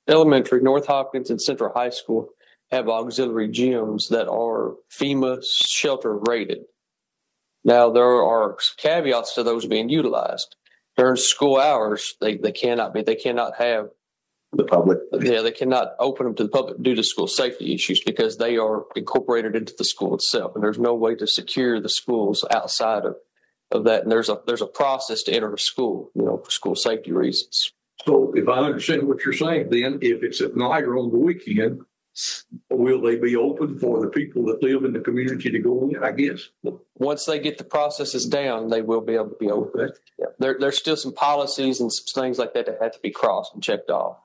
Elementary, North Hopkins and Central High School have auxiliary gyms that are FEMA shelter rated. Now, there are caveats to those being utilized. During school hours, they cannot be. They cannot have the public. Yeah, they cannot open them to the public due to school safety issues because they are incorporated into the school itself, and there's no way to secure the schools outside of that. And there's a process to enter a school, for school safety reasons. So, if I understand what you're saying, then if it's at night or on the weekend, will they be open for the people that live in the community to go in? I guess once they get the processes down, they will be able to be open. Yeah. There's still some policies and some things like that have to be crossed and checked off.